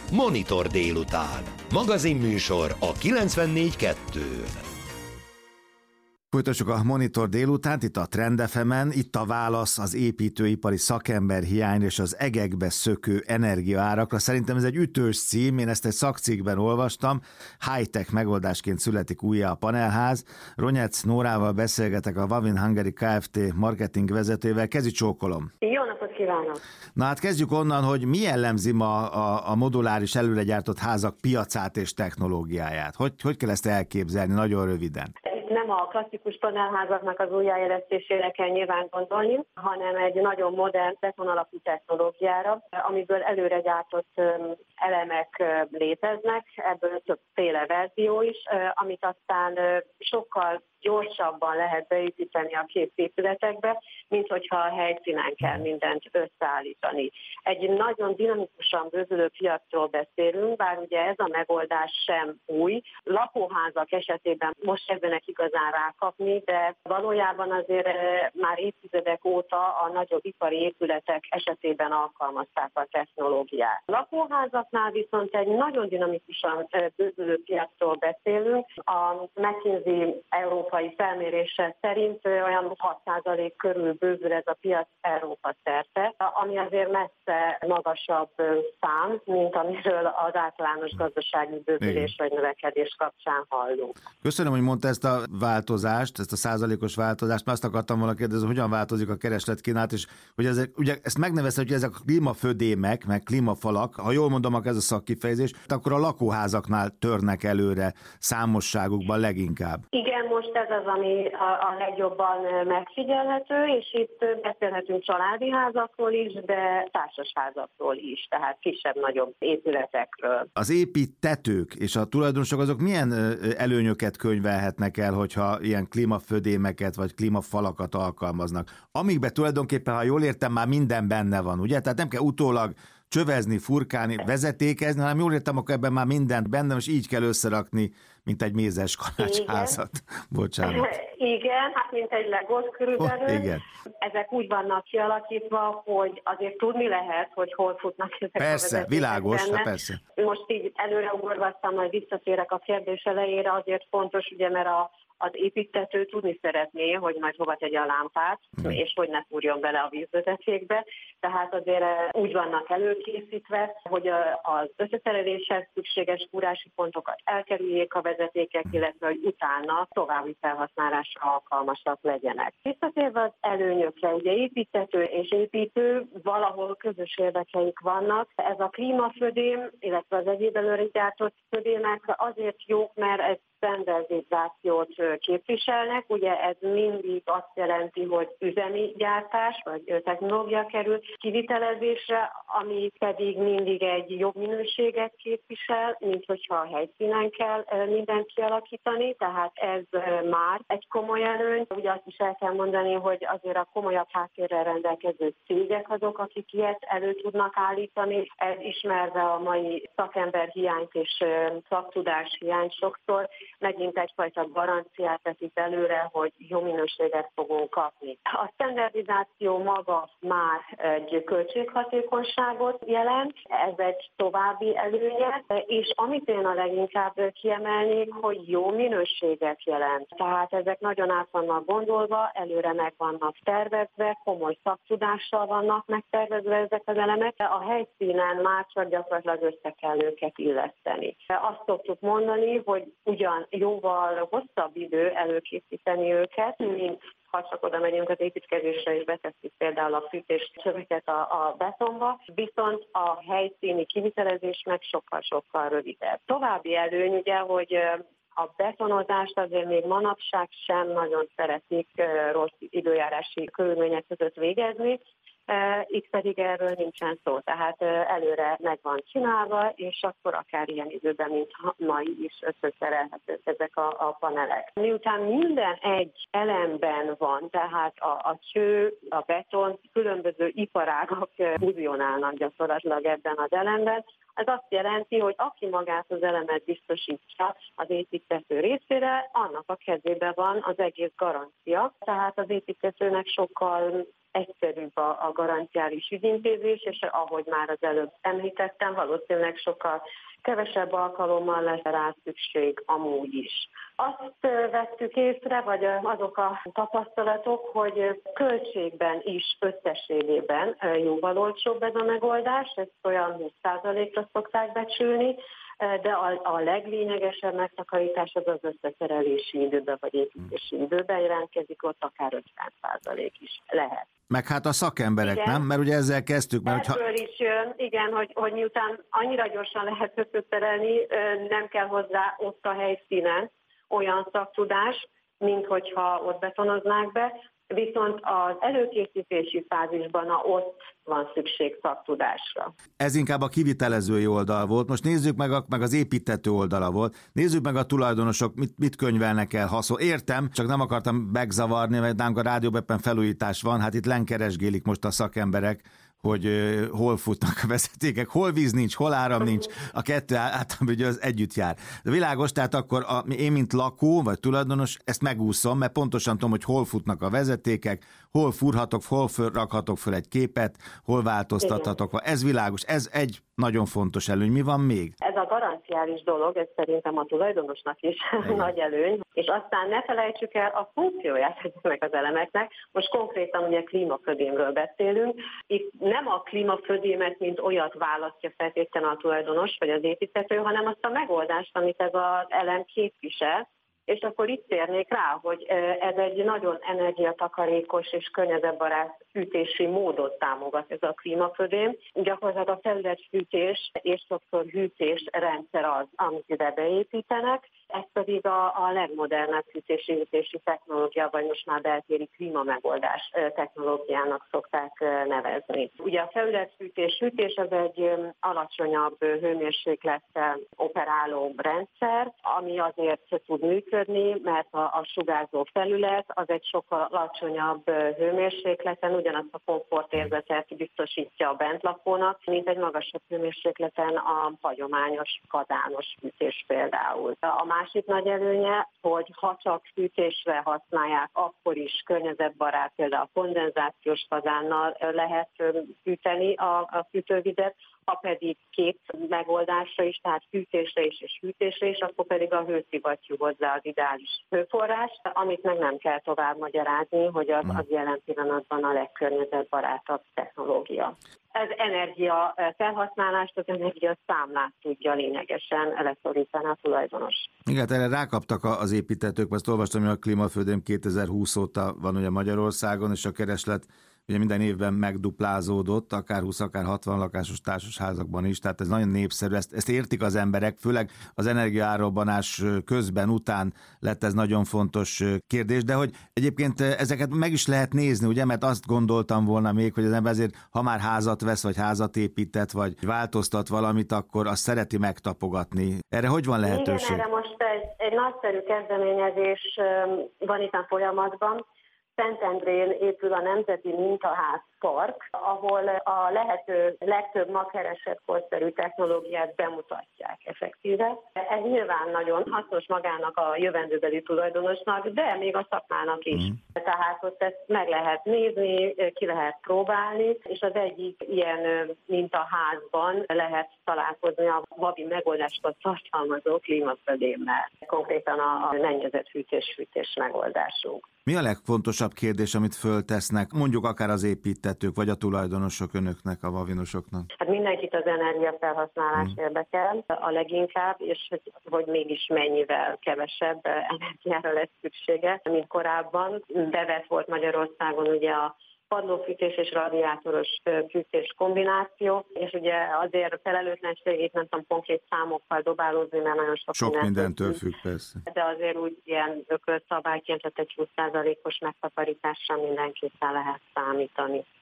Monitor délután. Magazinműsor a 94.2-n. Folytassuk a Monitor délutánt, itt a Trend FM-en, itt a válasz az építőipari szakember hiányra és az egekbe szökő energiaárakra. Szerintem ez egy ütős cím, én ezt egy szakcikkben olvastam, high-tech megoldásként születik újjá a panelház. Ronyec Nórával beszélgetek, a Wavin Hungary Kft. Marketing vezetővel. Kezi csókolom! Jó napot kívánok! Na hát kezdjük onnan, hogy mi jellemzi ma a moduláris előregyártott házak piacát és technológiáját. Hogy kell ezt elképzelni nagyon röviden? Nem a klasszikus panelházaknak az újjáélesztésére kell nyilván gondolni, hanem egy nagyon modern betonalapú technológiára, amiből előre gyártott elemek léteznek, ebből többféle verzió is, amit aztán sokkal gyorsabban lehet beépíteni a képépületekbe, mint hogyha a helyszínen kell mindent összeállítani. Egy nagyon dinamikusan bővülő piacról beszélünk, bár ugye ez a megoldás sem új. Lakóházak esetében most kezdenek igazán rákapni, de valójában azért már évtizedek óta a nagyobb ipari épületek esetében alkalmazták a technológiát. Lakóházaknál viszont egy nagyon dinamikusan bővülő piacról beszélünk. A McKinsey európai felmérése szerint olyan 6% körül bővül ez a piac Európa szerte, ami azért messze magasabb szám, mint amiről az általános gazdasági bővülés vagy növekedés kapcsán hallunk. Köszönöm, hogy mondta ezt a változást, ezt a százalékos változást, mert azt akartam volna kérdezni, hogyan változik a keresletkínálat, és hogy ezek, ugye ezt megnevezte, hogy ezek a klímafödémek, meg klímafalak, ha jól mondom, ez a szakkifejezés, akkor a lakóházaknál törnek előre számosságukban leginkább. Igen, most ez az, ami a legjobban megfigyelhető, és itt beszélhetünk családi házakról is, de társasházakról is, tehát kisebb-nagyobb épületekről. Az építtetők és a tulajdonosok azok milyen előnyöket könyvelhetnek el, hogyha ilyen klímafödémeket vagy klímafalakat alkalmaznak? Amikben tulajdonképpen, ha jól értem, már minden benne van, ugye? Tehát nem kell utólag csövezni, furkálni, vezetékezni, hanem jól értem, akkor ebben már mindent benne, és így kell összerakni, mint egy mézes kalácsházat. Bocsánat. Igen, hát mint egy legót körülbelül. Igen. Ezek úgy vannak kialakítva, hogy azért tudni lehet, hogy hol futnak ezek persze, a vezetékek világos, benne. Persze. Most így előreugorvasztam, majd visszatérek a kérdés elejére, azért fontos, ugye, mert az építtető tudni szeretné, hogy majd hova tegye a lámpát, és hogy ne fúrjon bele a vízvezetékbe. Tehát azért úgy vannak előkészítve, hogy az összeszereléshez szükséges fúrási pontokat elkerüljék a vezetékek, illetve hogy utána további felhasználásra alkalmasak legyenek. Visszatérve az előnyökre, ugye építtető és építő valahol közös érdekeik vannak. Ez a klímafödém, illetve az egyéb előre gyártott födémek azért jók, mert ez standardizációt képviselnek. Ugye ez mindig azt jelenti, hogy üzemi gyártás vagy technológia kerül kivitelezésre, ami pedig mindig egy jobb minőséget képvisel, mint hogyha a helyszínen kell mindent kialakítani, tehát ez már egy komoly előny. Ugye azt is el kell mondani, hogy azért a komolyabb háttérrel rendelkező cégek azok, akik ilyet elő tudnak állítani. Ez ismerve a mai szakember hiányt és szaktudás hiányt sokszor, megint egyfajta garanciát teszik előre, hogy jó minőséget fogunk kapni. A standardizáció maga már egy költséghatékonyságot jelent, ez egy további előnye, és amit én a leginkább kiemelnék, hogy jó minőséget jelent. Tehát ezek nagyon át vannak gondolva, előre meg vannak tervezve, komoly szaktudással vannak megtervezve ezek az elemek. A helyszínen már csak gyakorlatilag össze kell őket illeszteni. Azt szoktuk mondani, hogy ugyan jóval hosszabb idő előkészíteni őket, mint ha csak oda megyünk az építkezésre, és betesszük például a fűtéscsöveket a betonba, viszont a helyszíni kivitelezés meg sokkal-sokkal rövidebb. További előny ugye, hogy a betonozást azért még manapság sem nagyon szeretik rossz időjárási körülmények között végezni, itt pedig erről nincsen szó, tehát előre meg van csinálva, és akkor akár ilyen időben, mint mai is összeszerelhetők ezek a panelek. Miután minden egy elemben van, tehát a cső, a beton, különböző iparágak fúzionálnak gyakorlatilag ebben az elemben, ez azt jelenti, hogy aki magát az elemet biztosítja az építtető részére, annak a kezében van az egész garancia. Tehát az építtetőnek sokkal egyszerűbb a garanciális ügyintézés, és ahogy már az előbb említettem, valószínűleg sokkal kevesebb alkalommal lesz rá szükség amúgy is. Azt vettük észre, vagy azok a tapasztalatok, hogy költségben is összességében jóval olcsóbb ez a megoldás, ezt olyan 20%-ra szokták becsülni, de a leglényegesebb megtakarítás az összeszerelési időben vagy építési időben jelentkezik, ott akár 50% is lehet. Meg hát a szakemberek, igen. Nem? Mert ugye ezzel kezdtük. Mert ebből is jön, igen, hogy miután annyira gyorsan lehet összeszerelni, nem kell hozzá ott a helyszínen olyan szaktudás, mint hogyha ott betonoznák be, viszont az előkészítési fázisban ott van szükség szaktudásra. Ez inkább a kivitelezői oldal volt. Most nézzük meg az építtető oldala volt. Nézzük meg a tulajdonosok, mit könyvelnek el haszon. Értem, csak nem akartam megzavarni, mert nálunk a rádióban éppen felújítás van, hát itt lenkeresgélik most a szakemberek, hogy hol futnak a vezetékek, hol víz nincs, hol áram nincs, a kettő általában ugye az együtt jár. De világos, tehát akkor én, mint lakó vagy tulajdonos, ezt megúszom, mert pontosan tudom, hogy hol futnak a vezetékek, hol fúrhatok, hol rakhatok föl egy képet, hol változtathatok. Igen. Ez világos, ez egy nagyon fontos előny. Mi van még? Ez a garanciális dolog, ez szerintem a tulajdonosnak is nagy előny, és aztán ne felejtsük el a funkcióját ezeknek az elemeknek. Most konkrétan ugye klímafödémről beszélünk. Itt nem a klímafödémet, mint olyat választja feltétlenül a tulajdonos vagy az építtető, hanem azt a megoldást, amit ez az elem képvisel. És akkor itt térnék rá, hogy ez egy nagyon energiatakarékos és környezetbarát fűtési módot támogat ez a klímafödém. Gyakorlatilag a felületfűtés és sokszor hűtés rendszer az, amit ide beépítenek. Ez pedig a legmodernebb fűtési technológia, vagy most már beltéri klímamegoldás technológiának szokták nevezni. Ugye a felületfűtés az egy alacsonyabb hőmérséklettel operáló rendszer, ami azért tud működni, mert a sugárzó felület az egy sokkal alacsonyabb hőmérsékleten ugyanazt a komfortérzetet biztosítja a bentlakónak, mint egy magasabb hőmérsékleten a hagyományos kazános fűtés például. A másik nagy előnye, hogy ha csak fűtésre használják, akkor is környezetbarát, például a kondenzációs kazánnal lehet fűteni a fűtővizet, ha pedig két megoldásra is, tehát fűtésre is és hűtésre is, akkor pedig a hőszivattyú hozzá az ideális hőforrás, amit meg nem kell tovább magyarázni, hogy az jelen pillanatban a legkörnyezetbarátabb technológia. Ez energia felhasználást, az energia számlát tudja lényegesen leszorítani a tulajdonos. Igen, erre rákaptak az építtetők, mert olvastam, hogy a klímafödém 2020 óta van ugye Magyarországon, és a kereslet ugye minden évben megduplázódott, akár 20, akár 60 lakásos társasházakban is, tehát ez nagyon népszerű, ezt értik az emberek, főleg az energiaárrobbanás közben, után lett ez nagyon fontos kérdés, de hogy egyébként ezeket meg is lehet nézni, ugye, mert azt gondoltam volna még, hogy az ember azért, ha már házat vesz, vagy házat építet, vagy változtat valamit, akkor azt szereti megtapogatni. Erre hogy van lehetőség? Igen, erre most egy nagyszerű kezdeményezés van itt a folyamatban. Szentendrén épül a Nemzeti Mintaház Park, ahol a lehető legtöbb ma keresett korszerű technológiát bemutatják effektíve. Ez nyilván nagyon hasznos magának a jövendőbeli tulajdonosnak, de még a szakmának is. Tehát ott ezt meg lehet nézni, ki lehet próbálni, és az egyik ilyen mintaházban lehet találkozni a vabi megoldást tartalmazó klímafödémmel. Konkrétan a mennyezetfűtés megoldásunk. Mi a legfontosabb kérdés, amit föltesznek, mondjuk akár az építtetők, vagy a tulajdonosok önöknek, a vavinosoknak? Hát mindenkit az energiafelhasználás érdekel a leginkább, és hogy mégis mennyivel kevesebb energiára lesz szüksége, mint korábban. Bevett volt Magyarországon ugye a padlófűtés és radiátoros fűtés kombináció, és ugye azért felelőtlenségét nem tudom konkrét számokkal dobálózni, mert nagyon sok mindentől függ, persze. De azért úgy ilyen ökölszabályként, tehát egy 20%-os megtakarításra mindenképpen lehet számítani.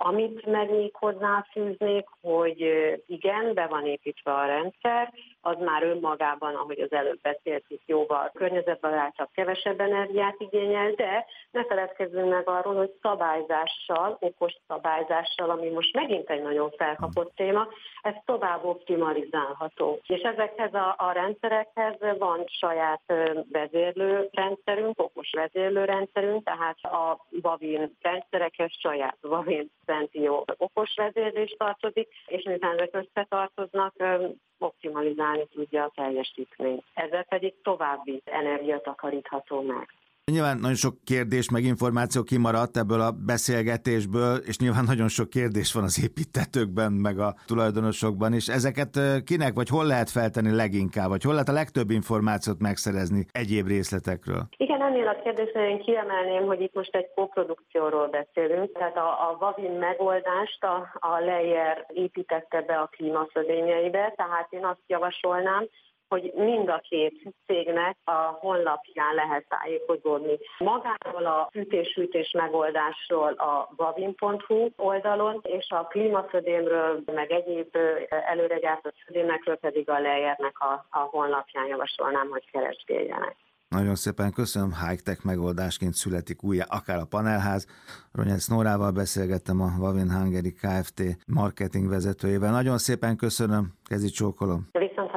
Amit meg még hozzáfűznék, hogy igen, be van építve a rendszer, az már önmagában, ahogy az előbb beszéltük, jóval környezetbarátabb, kevesebb energiát igényel, de ne feledkezzünk meg arról, hogy szabályzással, okos szabályzással, ami most megint egy nagyon felkapott téma, ez tovább optimalizálható. És ezekhez a rendszerekhez van saját vezérlőrendszerünk, okos vezérlőrendszerünk, tehát a Vavin rendszerekhez saját Vavin Sentio okos vezérlés tartozik, és miután ezek összetartoznak, optimalizálni tudja a teljesítményt. Ezzel pedig további energia takarítható meg. Nyilván nagyon sok kérdés meg információ kimaradt ebből a beszélgetésből, és nyilván nagyon sok kérdés van az építtetőkben, meg a tulajdonosokban is. Ezeket kinek vagy hol lehet feltenni leginkább, vagy hol lehet a legtöbb információt megszerezni egyéb részletekről? Igen, ennél a kérdésnél én kiemelném, hogy itt most egy koprodukcióról beszélünk, tehát a Vavin megoldást a Leyer építette be a klímafödényeibe, tehát én azt javasolnám, hogy mind a két cégnek a honlapján lehet tájékozódni. Magáról a fűtés-hűtés megoldásról a vavin.hu oldalon, és a klímafödémről, meg egyéb előregyártott födémekről pedig a Leyernek a honlapján javasolnám, hogy keresgéljenek. Nagyon szépen köszönöm, high-tech megoldásként születik újjá akár a panelház. Ronyec Nórával beszélgettem, a Vavin Hungary Kft. Marketing vezetőjével. Nagyon szépen köszönöm, kezi csókolom.